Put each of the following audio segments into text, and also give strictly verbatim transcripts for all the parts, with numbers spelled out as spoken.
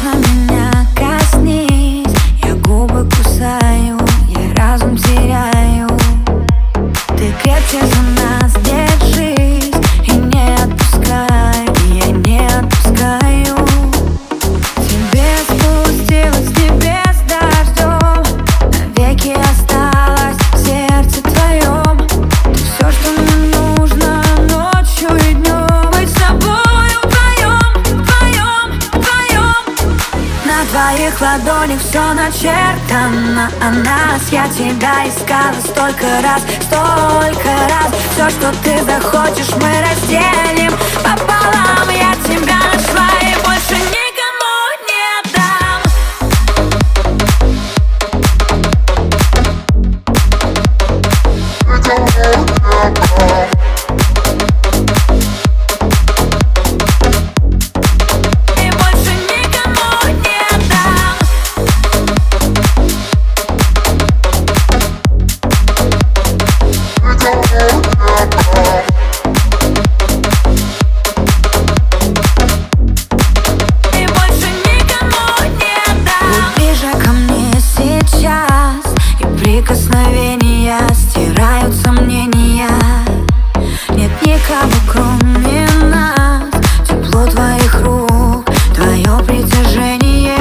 Нежно меня коснись, я губы кусаю, я разум теряю. Ты крепче за нас держись и не отпускай, и я не отпускаю. Тебе спустилась с небес дождем, навеки осталась в сердце твоем. Ты все, что мне нужно ночью и днем, быть с тобою вдвоем, вдвоем, вдвоем. На твоих ладонях все начертано о нас. Я тебя искала столько раз, столько раз. Все, что ты захочешь, мы разделим пополам. Я тебя нашла и больше никому не дам. И больше никому не дам. И больше никому не дам. Будь ближе ко мне сейчас, и прикосновения стирают сомнения. Нет никого, кроме нас. Тепло твоих рук, твое притяжение.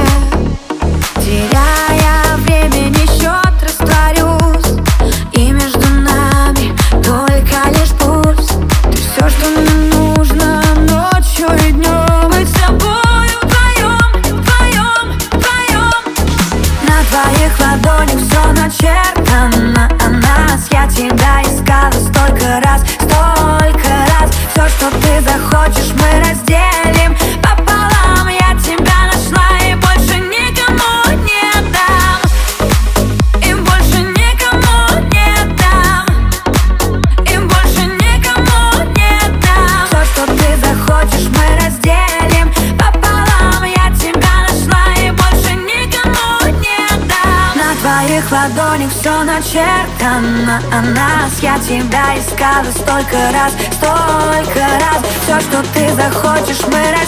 Теряя времени счет, растворюсь, и между нами только лишь пульс. Ты все, что мне нужно ночью и днем, быть с тобою вдвоем, вдвоем, вдвоем. На твоих ладонях все начертано о нас. Я тебя искала столько раз, столько раз. Все, что ты захочешь, мы разделим пополам. Я тебя нашла и больше никому не дам. И больше никому не дам. И больше никому не дам. Все, что ты захочешь, мы разделим пополам. Я тебя нашла и больше никому не дам. На твоих ладонях все начертано о нас. Я тебя искала столько раз, столько раз. Все, что ты захочешь, мы разделим.